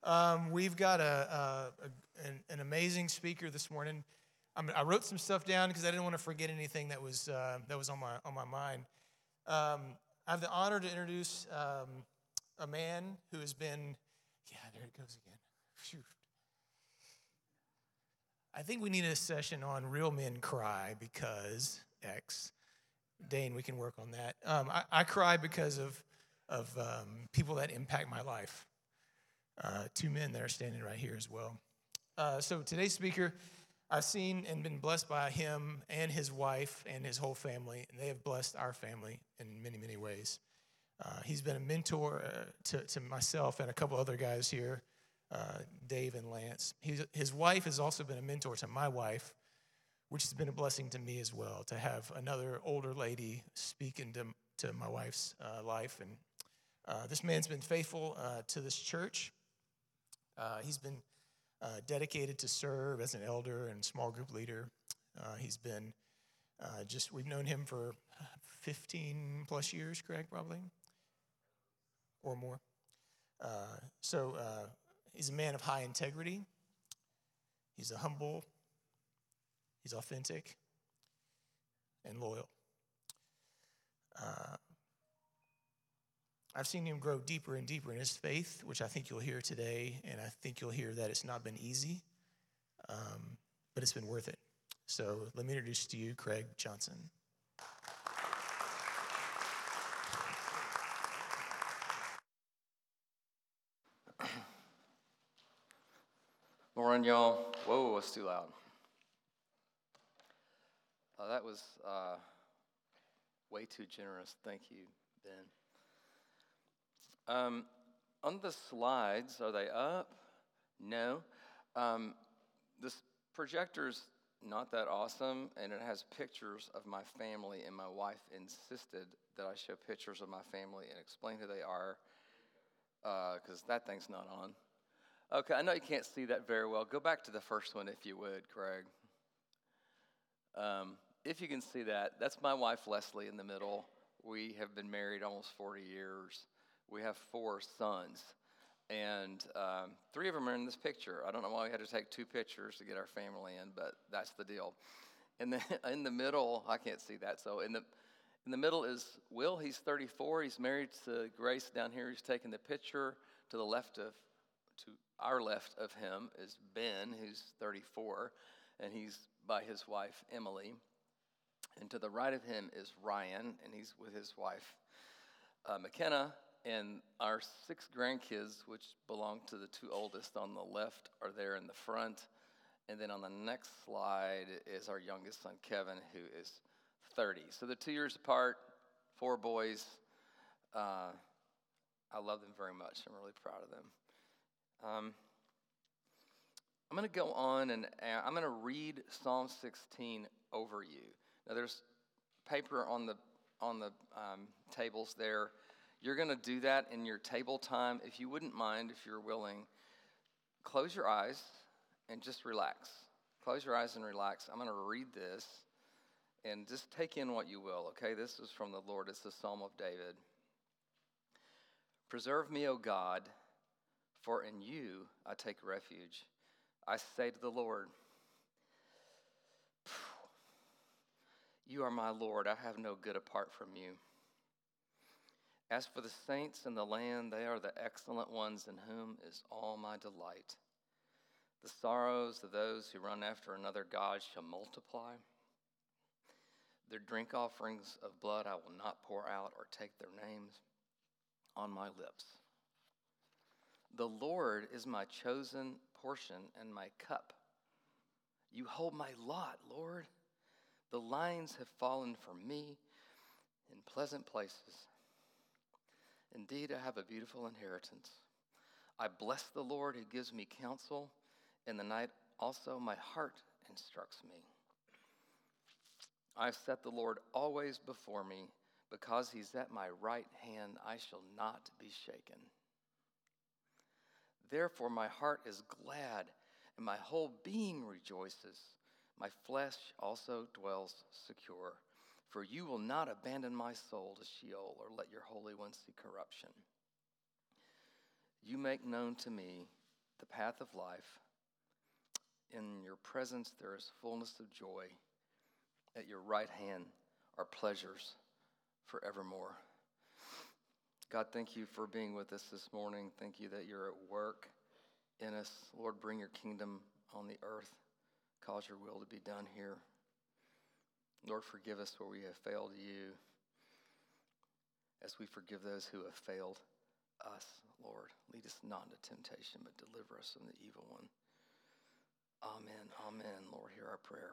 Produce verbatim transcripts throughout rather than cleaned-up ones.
Um, we've got a, a, a an, an amazing speaker this morning. I'm, I wrote some stuff down because I didn't want to forget anything that was uh, that was on my on my mind. Um, I have the honor to introduce um, a man who has been. Yeah, there it goes again. Phew. I think we need a session on real men cry because X. Dane, we can work on that. Um, I, I cry because of of um, people that impact my life. Uh, two men that are standing right here as well. Uh, so today's speaker, I've seen and been blessed by him and his wife and his whole family, and they have blessed our family in many, many ways. Uh, he's been a mentor uh, to, to myself and a couple other guys here, uh, Dave and Lance. He's, his wife has also been a mentor to my wife, which has been a blessing to me as well, to have another older lady speak into to my wife's uh, life. And uh, this man's been faithful uh, to this church. Uh, he's been uh, dedicated to serve as an elder and small group leader. Uh, he's been uh, just, we've known him for fifteen plus years, Craig, probably, or more. Uh, so uh, he's a man of high integrity. He's a humble. He's authentic and loyal. Uh, I've seen him grow deeper and deeper in his faith, which I think you'll hear today, and I think you'll hear that it's not been easy, um, but it's been worth it. So let me introduce to you Craig Johnson. Morning, y'all. Whoa, it's too loud. Uh, that was uh, way too generous. Thank you, Ben. Um, on the slides, are they up? No. Um, this projector's not that awesome, and it has pictures of my family, and my wife insisted that I show pictures of my family and explain who they are, because uh, that thing's not on. Okay, I know you can't see that very well. Go back to the first one if you would, Craig. Um, if you can see that, that's my wife, Leslie, in the middle. We have been married almost forty years. We have four sons, and um, three of them are in this picture. I don't know why we had to take two pictures to get our family in, but that's the deal. And then in the middle, I can't see that, so in the in the middle is Will. He's thirty-four. He's married to Grace down here. He's taking the picture. To the left of, to our left of him is Ben, who's thirty-four, and he's by his wife, Emily. And to the right of him is Ryan, and he's with his wife, uh, McKenna. And our six grandkids, which belong to the two oldest on the left, are there in the front. And then on the next slide is our youngest son, Kevin, who is thirty. So they're two years apart, four boys. Uh, I love them very much. I'm really proud of them. Um, I'm going to go on and uh, I'm going to read Psalm sixteen over you. Now, there's paper on the on the um, tables there. You're going to do that in your table time. If you wouldn't mind, if you're willing, close your eyes and just relax. Close your eyes and relax. I'm going to read this and just take in what you will, okay? This is from the Lord. It's the Psalm of David. Preserve me, O God, for in you I take refuge. I say to the Lord, you are my Lord. I have no good apart from you. As for the saints in the land, they are the excellent ones in whom is all my delight. The sorrows of those who run after another God shall multiply. Their drink offerings of blood I will not pour out or take their names on my lips. The Lord is my chosen portion and my cup. You hold my lot, Lord. The lines have fallen for me in pleasant places. Indeed, I have a beautiful inheritance. I bless the Lord who gives me counsel. In the night also my heart instructs me. I have set the Lord always before me. Because he's at my right hand, I shall not be shaken. Therefore my heart is glad, and my whole being rejoices. My flesh also dwells secure. For you will not abandon my soul to Sheol, or let your Holy One see corruption. You make known to me the path of life. In your presence there is fullness of joy. At your right hand are pleasures forevermore. God, thank you for being with us this morning. Thank you that you're at work in us. Lord, bring your kingdom on the earth. Cause your will to be done here. Lord, forgive us where we have failed you, as we forgive those who have failed us, Lord. Lead us not into temptation, but deliver us from the evil one. Amen, amen. Lord, hear our prayer.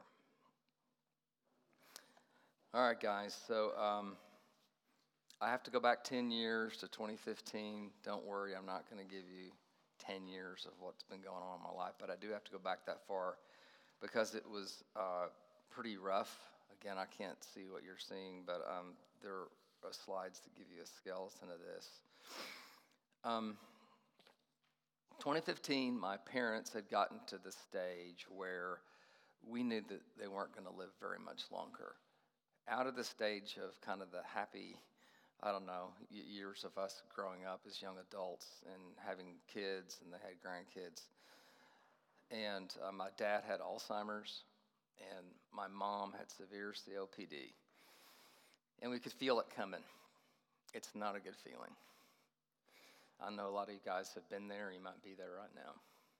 All right, guys, so um, I have to go back ten years to twenty fifteen. Don't worry, I'm not going to give you ten years of what's been going on in my life, but I do have to go back that far because it was uh, pretty rough. Again, I can't see what you're seeing, but um, there are slides to give you a skeleton of this. Um, twenty fifteen, my parents had gotten to the stage where we knew that they weren't going to live very much longer. Out of the stage of kind of the happy, I don't know, years of us growing up as young adults and having kids, and they had grandkids. And uh, my dad had Alzheimer's, and my mom had severe C O P D. And we could feel it coming. It's not a good feeling. I know a lot of you guys have been there, you might be there right now.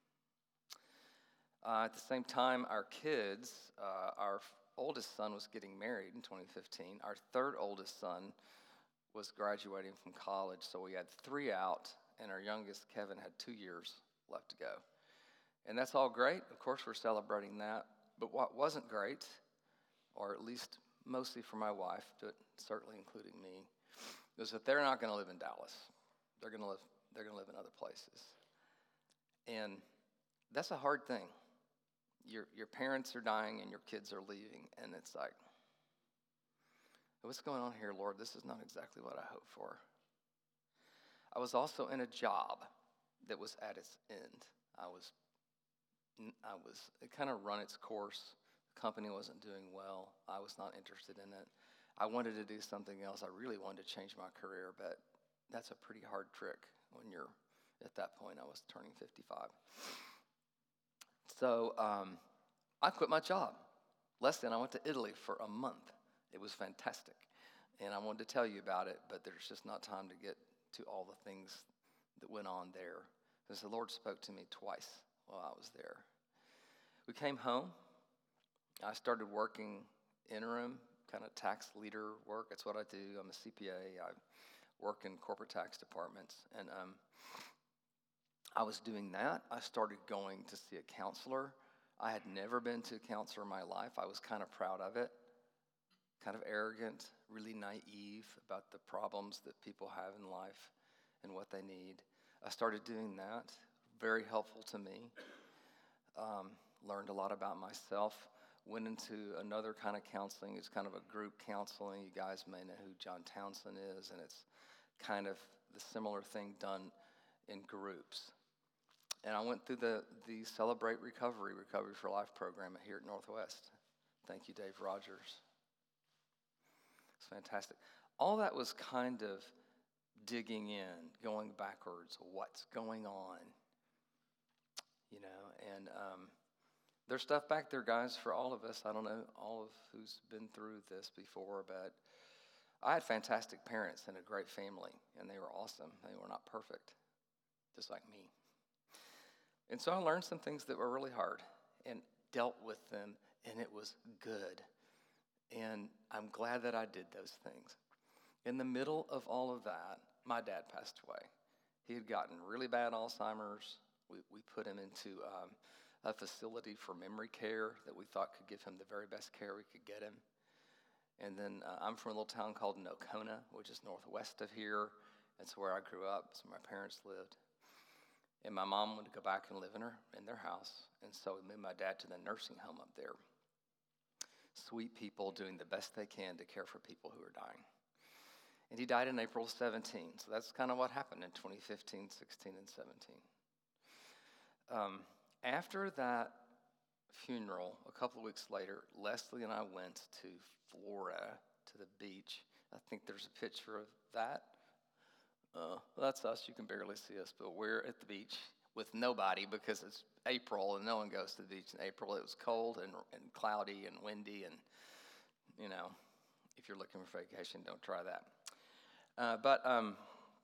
Uh, at the same time, our kids, uh, our oldest son was getting married in twenty fifteen. Our third oldest son was graduating from college, so we had three out, and our youngest, Kevin, had two years left to go. And that's all great. Of course, we're celebrating that. But what wasn't great, or at least mostly for my wife, but certainly including me, was that they're not going to live in Dallas. They're going to live. They're going to live in other places, and that's a hard thing. Your your parents are dying and your kids are leaving, and it's like, what's going on here, Lord? This is not exactly what I hoped for. I was also in a job that was at its end. I was, I was, it kind of run its course. The company wasn't doing well. I was not interested in it. I wanted to do something else. I really wanted to change my career, but that's a pretty hard trick when you're at that point. I was turning fifty-five. So um, I quit my job. Leslie and I went to Italy for a month. It was fantastic. And I wanted to tell you about it, but there's just not time to get to all the things that went on there. Because the Lord spoke to me twice while I was there. We came home. I started working interim, kind of tax leader work. That's what I do. I'm a C P A. I work in corporate tax departments. And um, I was doing that. I started going to see a counselor. I had never been to a counselor in my life. I was kind of proud of it, kind of arrogant, really naive about the problems that people have in life and what they need. I started doing that, very helpful to me. Um, learned a lot about myself. Went into another kind of counseling. It's kind of a group counseling. You guys may know who John Townsend is, and it's kind of the similar thing done in groups. And I went through the, the Celebrate Recovery, Recovery for Life program here at Northwest. Thank you, Dave Rogers. It's fantastic. All that was kind of digging in, going backwards, what's going on, you know, and um, there's stuff back there, guys, for all of us. I don't know all of who's been through this before, but I had fantastic parents and a great family, and they were awesome. They were not perfect, just like me. And so I learned some things that were really hard and dealt with them, and it was good. And I'm glad that I did those things. In the middle of all of that, my dad passed away. He had gotten really bad Alzheimer's. We, we put him into um, a facility for memory care that we thought could give him the very best care we could get him. And then uh, I'm from a little town called Nocona, which is northwest of here. That's where I grew up. That's where my parents lived. And my mom wanted to go back and live in her in their house. And so we moved my dad to the nursing home up there. Sweet people doing the best they can to care for people who are dying. And he died in April seventeenth. So that's kind of what happened in twenty fifteen, sixteen, and seventeen. Um, after that funeral, a couple of weeks later, Leslie and I went to Florida, to the beach. I think there's a picture of that. Uh, well, that's us. You can barely see us, but we're at the beach. with nobody because it's April and no one goes to the beach in April. It was cold and, and cloudy and windy, and, you know, if you're looking for vacation, don't try that. Uh, but um,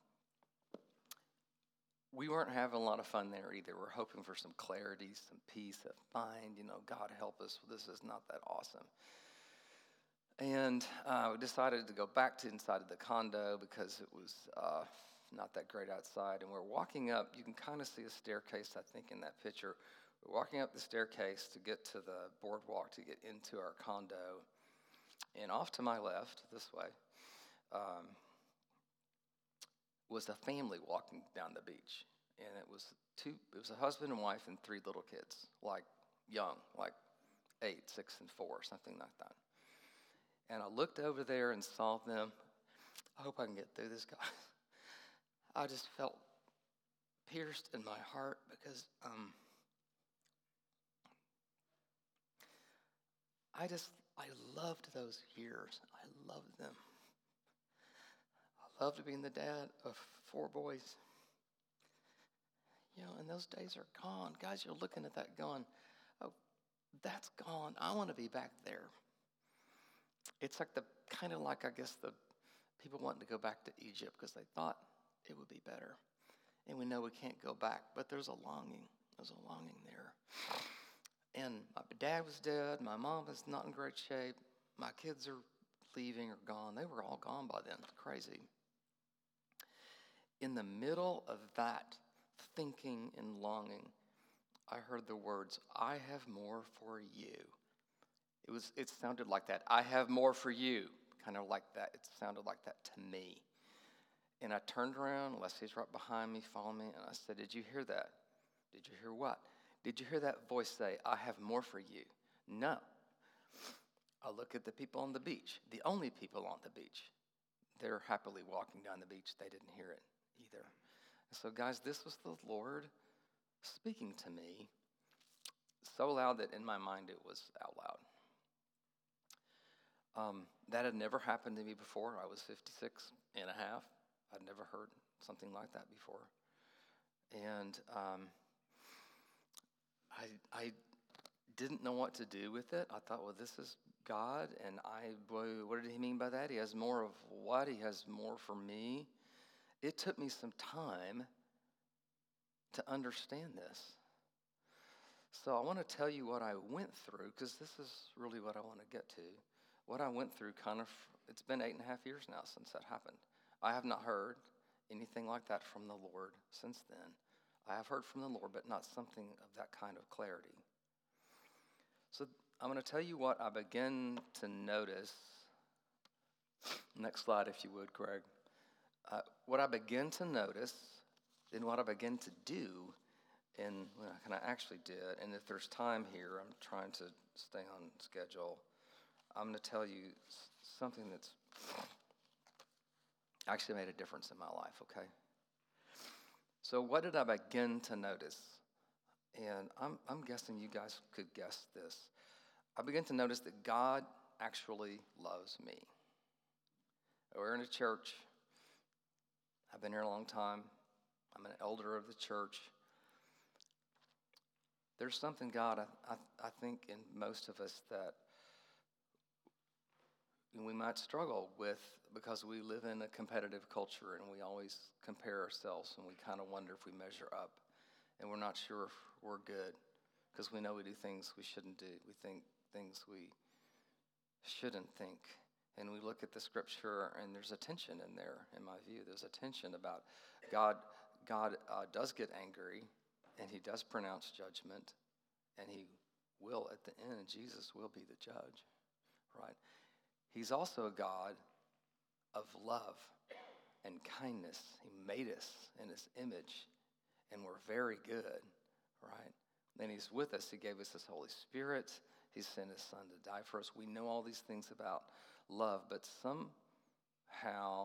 we weren't having a lot of fun there either. We're hoping for some clarity, some peace, a find, you know, God help us, this is not that awesome. And uh, we decided to go back to inside of the condo because it was uh, not that great outside. And we're walking up. You can kind of see a staircase, I think, in that picture. We're walking up the staircase to get to the boardwalk to get into our condo. And off to my left, this way, um, was a family walking down the beach. And it was two. It was a husband and wife and three little kids, like young, like eight, six, and four, something like that. And I looked over there and saw them. I hope I can get through this, guys. I just felt pierced in my heart because um, I just, I loved those years. I loved them. I loved being the dad of four boys. You know, and those days are gone. Guys, you're looking at that going, oh, that's gone. I want to be back there. It's like the kind of like, I guess, the people wanting to go back to Egypt because they thought it would be better. And we know we can't go back, but there's a longing. There's a longing there. And my dad was dead. My mom was not in great shape. My kids are leaving or gone. They were all gone by then. It's crazy. In the middle of that thinking and longing, I heard the words, I have more for you. It was. It sounded like that. I have more for you. Kind of like that. It sounded like that to me. And I turned around. Leslie's right behind me, following me. And I said, did you hear that? Did you hear what? Did you hear that voice say, I have more for you? No. I look at the people on the beach. The only people on the beach. They're happily walking down the beach. They didn't hear it either. So, guys, this was the Lord speaking to me so loud that in my mind it was out loud. Um, that had never happened to me before. I was fifty-six and a half. I'd never heard something like that before. And um, I, I didn't know what to do with it. I thought, well, this is God. And I, boy, what did he mean by that? He has more of what? He has more for me. It took me some time to understand this. So I want to tell you what I went through, because this is really what I want to get to. What I went through kind of, it's been eight and a half years now since that happened. I have not heard anything like that from the Lord since then. I have heard from the Lord, but not something of that kind of clarity. So I'm going to tell you what I began to notice. Next slide, if you would, Greg. Uh, what I began to notice, and what I began to do, and what I kind of actually did, and if there's time here, I'm trying to stay on schedule. I'm going to tell you something that's actually made a difference in my life, okay? So what did I begin to notice? And I'm, I'm guessing you guys could guess this. I began to notice that God actually loves me. We're in a church. I've been here a long time. I'm an elder of the church. There's something, God, I, I, I think in most of us that we might struggle with because we live in a competitive culture and we always compare ourselves and we kind of wonder if we measure up and we're not sure if we're good because we know we do things we shouldn't do. We think things we shouldn't think. And we look at the scripture and there's a tension in there, in my view. There's a tension about God, God uh, does get angry and he does pronounce judgment and he will at the end, Jesus will be the judge, right? He's also a God of love and kindness. He made us in his image, and we're very good, right? Then he's with us. He gave us his Holy Spirit. He sent his son to die for us. We know all these things about love, but somehow,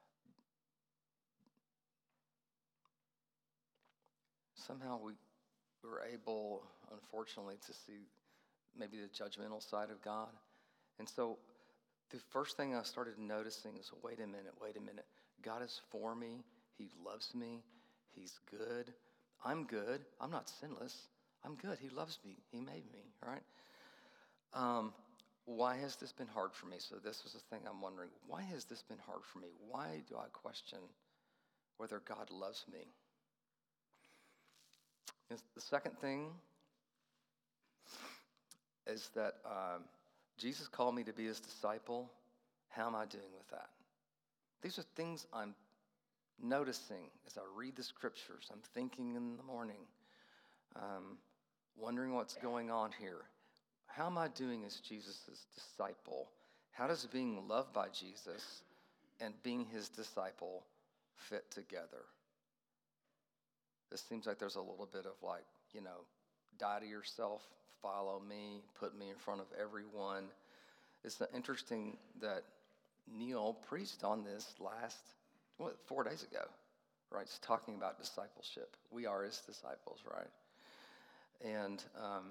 somehow we were able, unfortunately, to see maybe the judgmental side of God. And so the first thing I started noticing is, wait a minute, wait a minute. God is for me. He loves me. He's good. I'm good. I'm not sinless. I'm good. He loves me. He made me, right? Um, why has this been hard for me? So this is the thing I'm wondering. Why has this been hard for me? Why do I question whether God loves me? The second thing is that um, Jesus called me to be his disciple. How am I doing with that? These are things I'm noticing as I read the scriptures. I'm thinking in the morning, um, wondering what's going on here. How am I doing as Jesus' disciple? How does being loved by Jesus and being his disciple fit together? This seems like there's a little bit of like, you know, die to yourself, follow me, put me in front of everyone. It's interesting that Neil preached on this last, what, four days ago, right? He's talking about discipleship. We are his disciples, right? And um,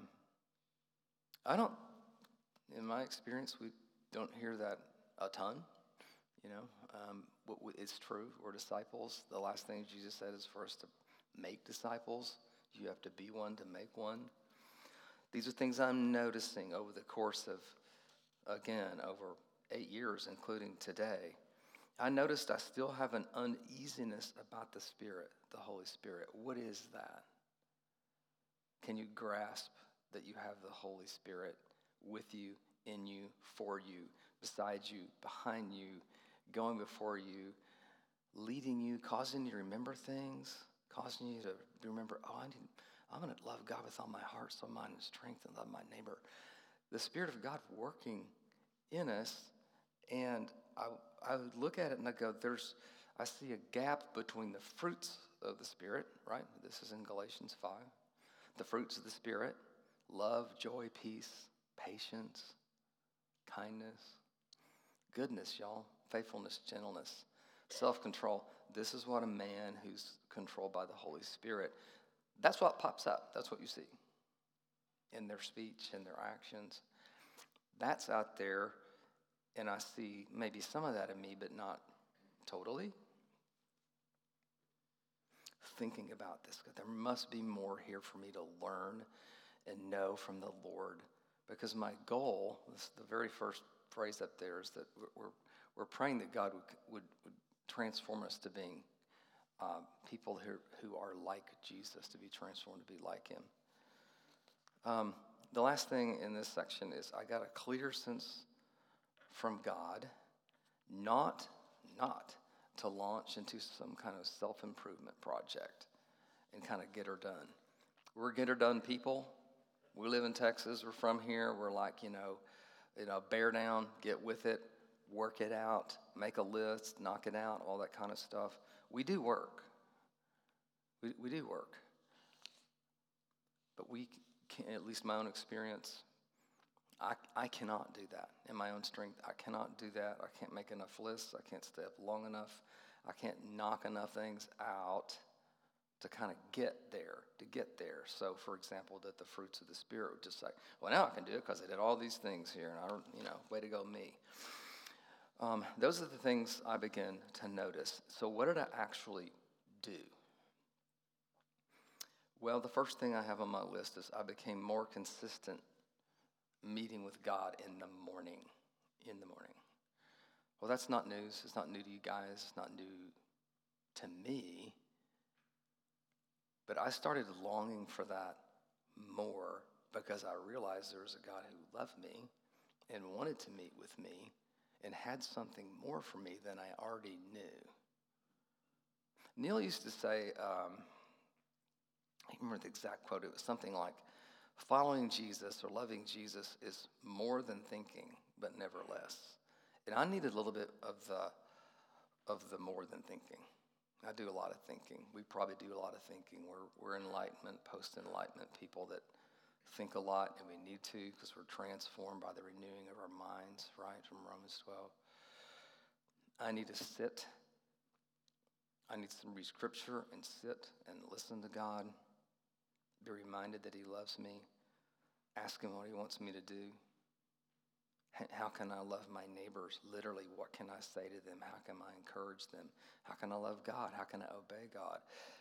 I don't, in my experience, we don't hear that a ton, you know. Um, it's true, we're disciples. The last thing Jesus said is for us to make disciples. You have to be one to make one. These are things I'm noticing over the course of, again, over eight years, including today. I noticed I still have an uneasiness about the Spirit, the Holy Spirit. What is that? Can you grasp that you have the Holy Spirit with you, in you, for you, beside you, behind you, going before you, leading you, causing you to remember things, causing you to remember, oh, I need, I'm going to love God with all my heart, soul, mind, and strength, and love my neighbor. The Spirit of God working in us, and I, I would look at it and I go, there's, I see a gap between the fruits of the Spirit, right? This is in Galatians five. The fruits of the Spirit, love, joy, peace, patience, kindness, goodness, y'all, faithfulness, gentleness, self-control. This is what a man who's controlled by the Holy Spirit, that's what pops up. That's what you see in their speech, in their actions. That's out there, and I see maybe some of that in me, but not totally. Thinking about this, there must be more here for me to learn and know from the Lord, because my goal, this, the very first phrase up there, is that we're we're praying that God would would, would transform us to being uh, people who who are like Jesus, to be transformed to be like him. Um, the last thing in this section is I got a clear sense from God, not not to launch into some kind of self-improvement project and kind of get her done. We're get her done people. We live in Texas. We're from here. We're like, you know, you know, bear down, get with it, work it out, make a list, knock it out, all that kind of stuff. We do work. We we do work. But we can, at least my own experience, I, I cannot do that in my own strength. I cannot do that. I can't make enough lists. I can't stay up long enough. I can't knock enough things out to kind of get there, to get there. So, for example, that the fruits of the Spirit would just like, well, now I can do it because I did all these things here, and I don't, you know, way to go me. Um, those are the things I begin to notice. So what did I actually do? Well, the first thing I have on my list is I became more consistent meeting with God in the morning, in the morning. Well, that's not news. It's not new to you guys. It's not new to me. But I started longing for that more because I realized there was a God who loved me and wanted to meet with me and had something more for me than I already knew. Neil used to say, um, I can't remember the exact quote, it was something like, following Jesus or loving Jesus is more than thinking, but never less. And I needed a little bit of the, of the more than thinking. I do a lot of thinking. We probably do a lot of thinking. We're, we're enlightenment, post-enlightenment people that think a lot, and we need to because we're transformed by the renewing of our minds, right, from Romans twelve. I need to sit. I need to read Scripture and sit and listen to God. Be reminded that he loves me. Ask him what he wants me to do. How can I love my neighbors? Literally, what can I say to them? How can I encourage them? How can I love God? How can I obey God?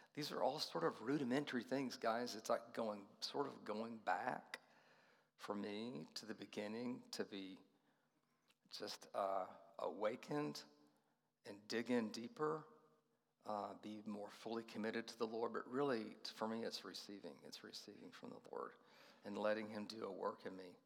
These are all sort of rudimentary things, guys. It's like going, sort of going back for me to the beginning to be just uh, awakened and dig in deeper, uh, be more fully committed to the Lord. But really, for me, it's receiving. It's receiving from the Lord and letting him do a work in me.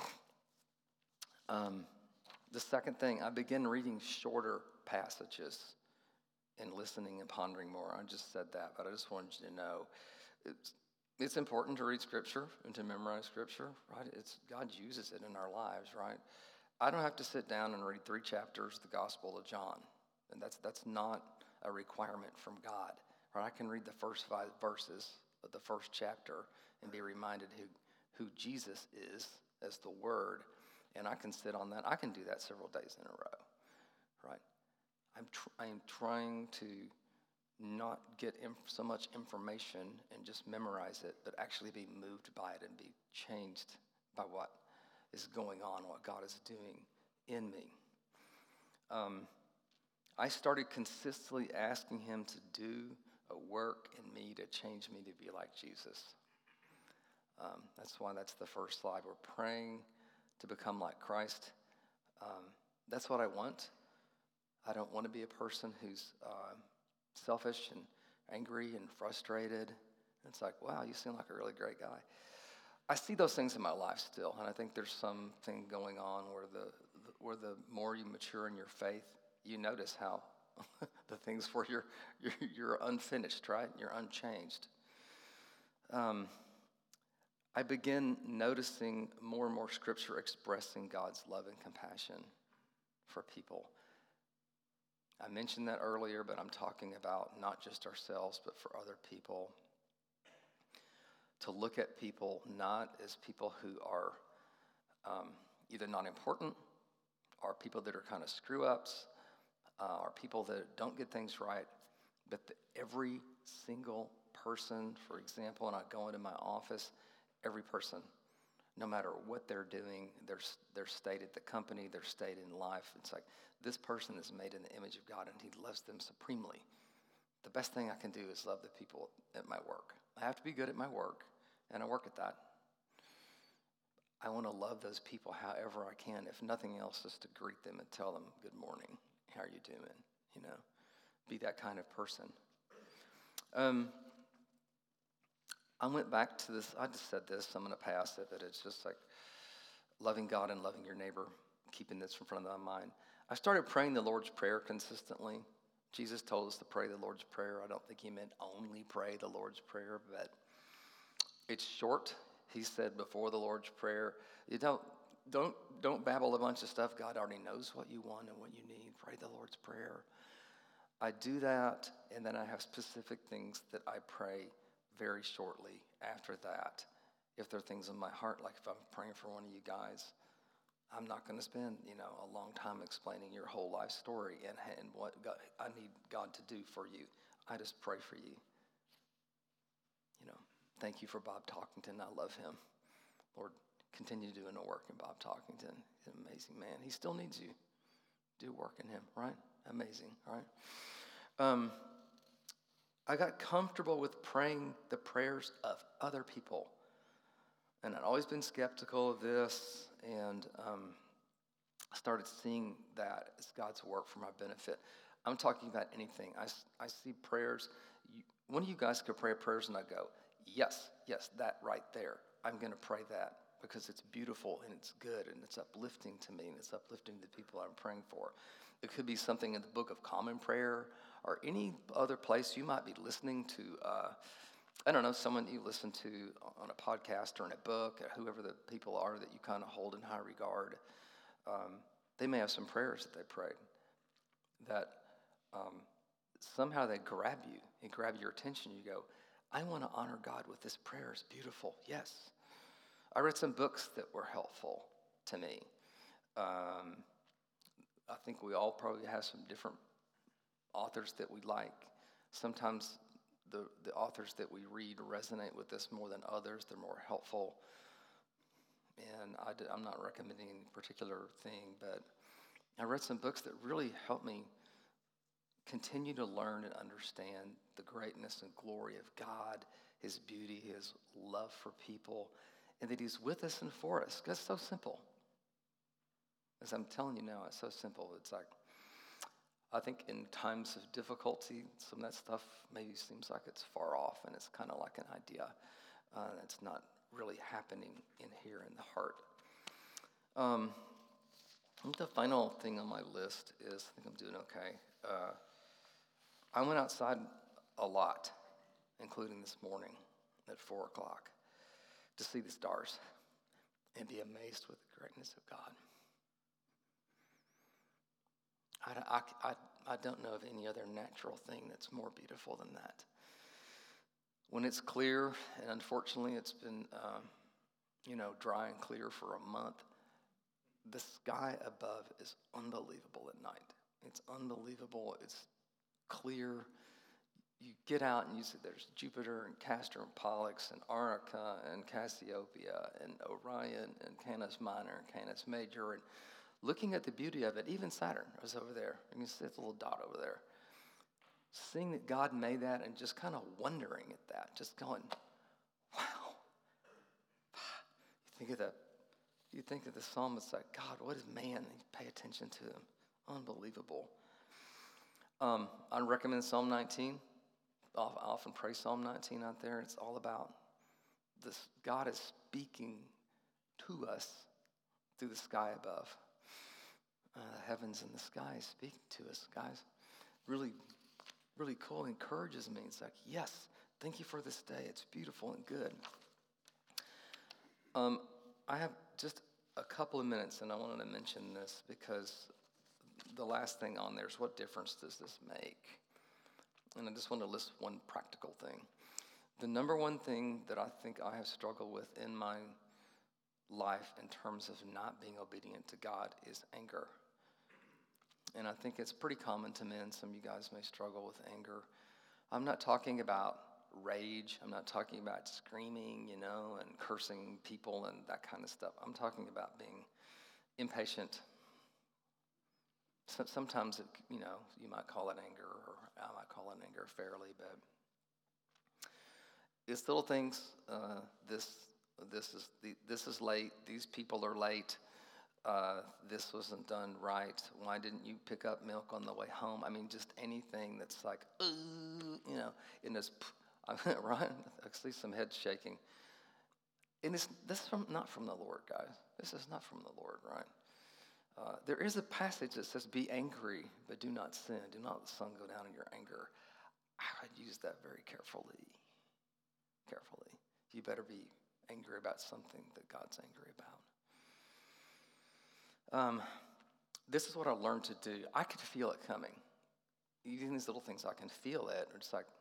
Um, the second thing, I begin reading shorter passages and listening and pondering more. I just said that, but I just wanted you to know it's it's important to read Scripture and to memorize Scripture, right? It's God uses it in our lives, right? I don't have to sit down and read three chapters of the Gospel of John, and that's that's not a requirement from God, right? I can read the first five verses of the first chapter and be reminded who who Jesus is as the Word, and I can sit on that. I can do that several days in a row, right? I'm tr- I am trying to not get inf- so much information and just memorize it, but actually be moved by it and be changed by what is going on, what God is doing in me. Um, I started consistently asking him to do a work in me to change me to be like Jesus. Um, that's why that's the first slide. We're praying to become like Christ. Um, that's what I want. I don't want to be a person who's uh, selfish and angry and frustrated. It's like, wow, you seem like a really great guy. I see those things in my life still, and I think there's something going on where the, the where the more you mature in your faith, you notice how the things where you're you're, you're unfinished, right? You're unchanged. Um, I begin noticing more and more Scripture expressing God's love and compassion for people. I mentioned that earlier, but I'm talking about not just ourselves, but for other people. To look at people not as people who are um, either not important, or people that are kind of screw-ups, uh, or people that don't get things right, but the, every single person, for example, and I go into my office, every person, no matter what they're doing, their, their state at the company, their state in life, it's like, this person is made in the image of God and he loves them supremely. The best thing I can do is love the people at my work. I have to be good at my work, and I work at that. I want to love those people however I can, if nothing else, just to greet them and tell them, good morning, how are you doing? You know, be that kind of person. Um, I went back to this, I just said this, I'm going to pass it, but it's just like loving God and loving your neighbor, keeping this in front of my mind. I started praying the Lord's Prayer consistently. Jesus told us to pray the Lord's Prayer. I don't think he meant only pray the Lord's Prayer, but it's short. He said before the Lord's Prayer, you don't don't don't babble a bunch of stuff. God already knows what you want and what you need. Pray the Lord's Prayer. I do that, and then I have specific things that I pray very shortly after that. If there are things in my heart, like if I'm praying for one of you guys, I'm not going to spend, you know, a long time explaining your whole life story and, and what God, I need God to do for you. I just pray for you. You know, thank you for Bob Talkington. I love him. Lord, continue doing the work in Bob Talkington. He's an amazing man. He still needs you. Do work in him, right? Amazing, right? Um, I got comfortable with praying the prayers of other people. And I'd always been skeptical of this, and um, I started seeing that as God's work for my benefit. I'm talking about anything. I, I see prayers. You, one of you guys could pray prayers, and I go, yes, yes, that right there. I'm going to pray that because it's beautiful, and it's good, and it's uplifting to me, and it's uplifting to the people I'm praying for. It could be something in the Book of Common Prayer or any other place you might be listening to. Uh, I don't know, someone you listen to on a podcast or in a book, or whoever the people are that you kind of hold in high regard, um, they may have some prayers that they prayed that um, somehow they grab you and grab your attention. You go, I want to honor God with this prayer. It's beautiful. Yes. I read some books that were helpful to me. Um, I think we all probably have some different authors that we like. Sometimes The, the authors that we read resonate with us more than others. They're more helpful. And I did, I'm not recommending any particular thing, but I read some books that really helped me continue to learn and understand the greatness and glory of God, his beauty, his love for people, and that he's with us and for us. That's so simple. As I'm telling you now, it's so simple. It's like, I think in times of difficulty, some of that stuff maybe seems like it's far off, and it's kind of like an idea uh, that's not really happening in here in the heart. Um, I think the final thing on my list is, I think I'm doing okay. Uh, I went outside a lot, including this morning at four o'clock, to see the stars and be amazed with the greatness of God. I, I, I, I don't know of any other natural thing that's more beautiful than that. When it's clear, and unfortunately it's been, um, you know, dry and clear for a month, the sky above is unbelievable at night. It's unbelievable. It's clear. You get out and you see there's Jupiter and Castor and Pollux and Arnica and Cassiopeia and Orion and Canis Minor and Canis Major, and looking at the beauty of it, even Saturn was over there. You can see it's a little dot over there. Seeing that God made that and just kind of wondering at that, just going, wow. You think of the, you think of the psalmist like, God, what is man? And you pay attention to him. Unbelievable. Um, I recommend Psalm nineteen. I often pray Psalm nineteen out there. It's all about this. God is speaking to us through the sky above. Uh, the heavens and the sky speak to us, guys. Really, really cool. Encourages me. It's like, yes, thank you for this day. It's beautiful and good. Um, I have just a couple of minutes, and I wanted to mention this because the last thing on there is, what difference does this make? And I just want to list one practical thing. The number one thing that I think I have struggled with in my life in terms of not being obedient to God is anger. And I think it's pretty common to men. Some of you guys may struggle with anger. I'm not talking about rage. I'm not talking about screaming, you know, and cursing people and that kind of stuff. I'm talking about being impatient. So, sometimes, it, you know, you might call it anger, or I might call it anger fairly, but it's little things. Uh, this, this is the, this is late. These people are late. Uh, this wasn't done right. Why didn't you pick up milk on the way home? I mean, just anything that's like, uh, you know, in this, right? I see some heads shaking. And it's, this is from, not from the Lord, guys. This is not from the Lord, right? Uh, there is a passage that says, be angry, but do not sin. Do not let the sun go down in your anger. I would use that very carefully. Carefully. You better be angry about something that God's angry about. Um, this is what I learned to do. I could feel it coming. Even these little things, I can feel it. It's like,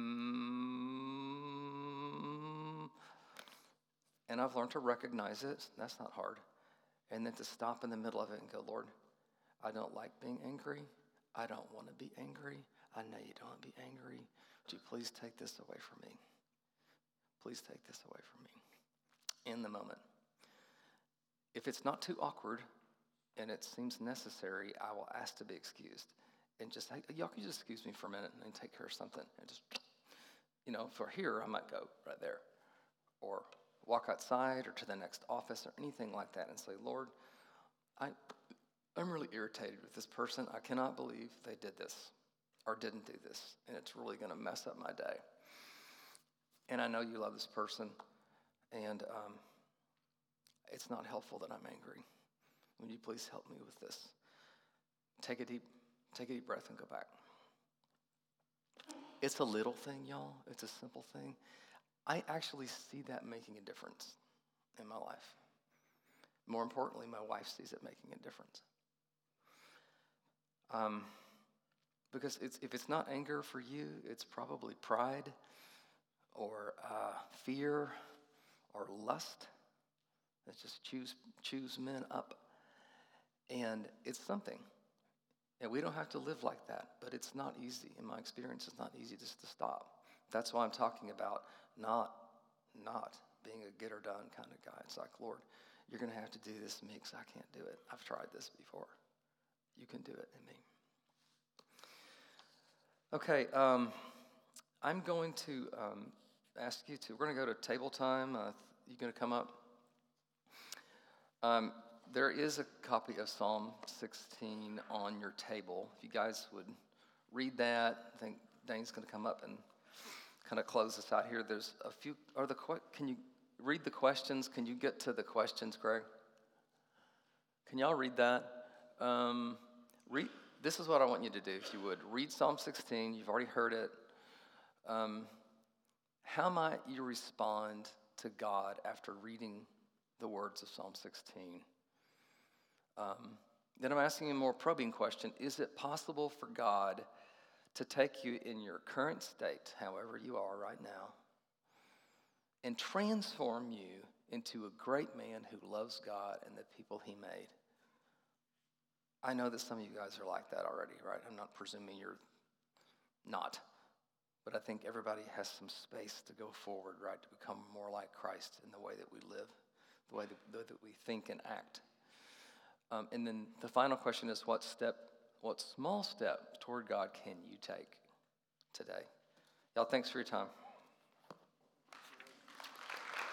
mm, and I've learned to recognize it. That's not hard. And then to stop in the middle of it and go, Lord, I don't like being angry. I don't want to be angry. I know you don't want to be angry. Would you please take this away from me? Please take this away from me. In the moment. If it's not too awkward and it seems necessary, I will ask to be excused. And just, hey, y'all can just excuse me for a minute and take care of something. And just, you know, for here, I might go right there. Or walk outside or to the next office or anything like that and say, Lord, I, I'm really irritated with this person. I cannot believe they did this or didn't do this, and it's really going to mess up my day. And I know you love this person, and um, it's not helpful that I'm angry. Would you please help me with this? Take a deep, take a deep breath and go back. It's a little thing, y'all. It's a simple thing. I actually see that making a difference in my life. More importantly, my wife sees it making a difference. Um, because it's, if it's not anger for you, it's probably pride or uh, fear or lust that just chews, chews men up. And it's something. And we don't have to live like that, but it's not easy. In my experience, it's not easy just to stop. That's why I'm talking about not, not being a get or done kind of guy. It's like, Lord, you're going to have to do this in me because I can't do it. I've tried this before. You can do it in me. Okay, um, I'm going to um, ask you to, we're going to go to table time. Uh, you going to come up? Um, there is a copy of Psalm sixteen on your table. If you guys would read that, I think Dane's going to come up and kind of close us out here. There's a few, are the, can you read the questions? Can you get to the questions, Greg? Can y'all read that? Um, read, this is what I want you to do, if you would. Read Psalm sixteen. You've already heard it. Um, how might you respond to God after reading the words of Psalm sixteen? Um, then I'm asking a more probing question. Is it possible for God to take you in your current state, however you are right now, and transform you into a great man who loves God and the people he made? I know that some of you guys are like that already, right? I'm not presuming you're not. But I think everybody has some space to go forward, right, to become more like Christ in the way that we live, the way that, the way that we think and act. Um, and then the final question is, what step, what small step toward God can you take today? Y'all, thanks for your time.